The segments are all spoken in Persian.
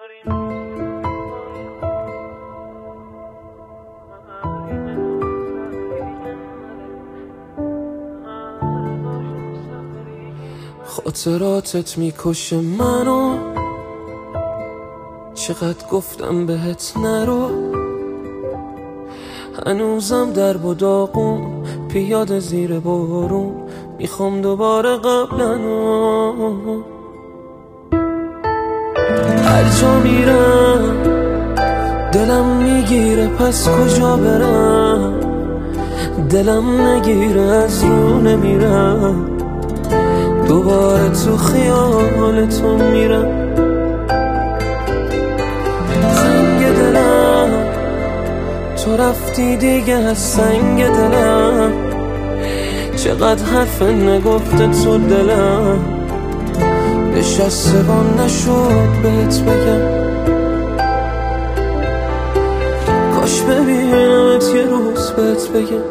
خاطراتت میکشه منو، چقدر گفتم بهت نرو، هنوزم در داغون پیاده زیر بارون، میخوام دوباره قبلنو. هر جا میرم دلم میگیره، پس کجا برم؟ دلم نگیره از رو نمیرم، دوباره تو خیال تو میرم. زنگ دلم تو رفتی دیگه از سنگ دلم، چقدر حرف نگفته تو دلم، نشسته با نشد بهت بگم. کاش ببینمت یه روز بهت بگم.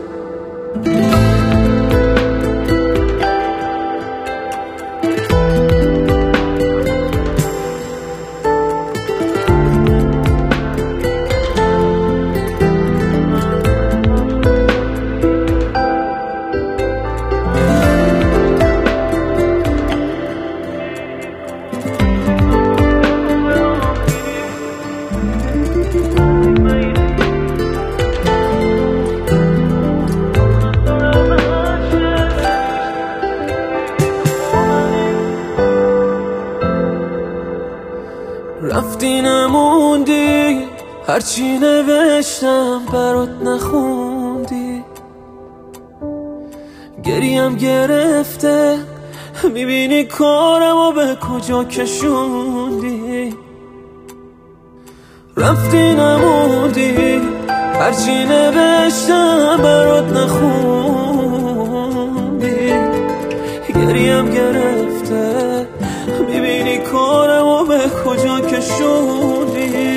رفتی نموندی، هرچی نوشتم برات نخوندی، گریم گرفته میبینی کارمو به کجا کشوندی. رفتی نموندی، هرچی نوشتم برات نخوندی، گریم گرفته میبینی کارمو به کجا کشوندی.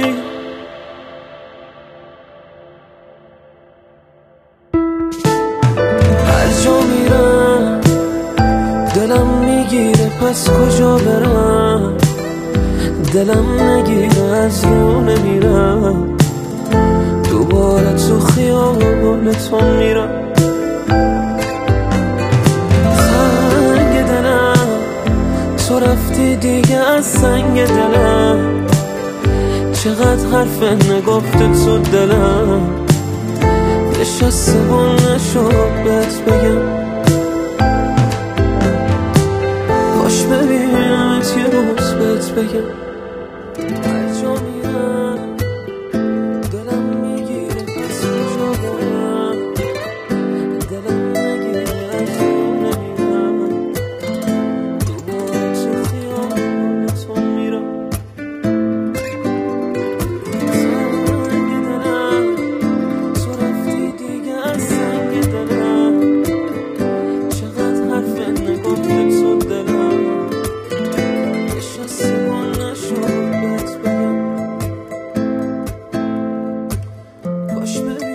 هر جا میرم دلم میگیره، پس کجا برم؟ دلم نگیره از رو نمیرم، دوباره تو خیال تو میرم. تو رفتی دیگه از سنگ دلم، چقدر حرف نگفته تو دلم، نشسته و نشد بهت بگم. کاش ببینمت یه روز بهت بگم. هر جا میرم دلم میگیره، پس کجا برم؟ دلم نگیره از رو نمیرم، دوباره تو خیال تو میرم. زنگ دلم تو رفتی دیگه از سنگ دلم، چقدر حرف نگفته تو دلم، نشسته و نشد بهت بگم. کاش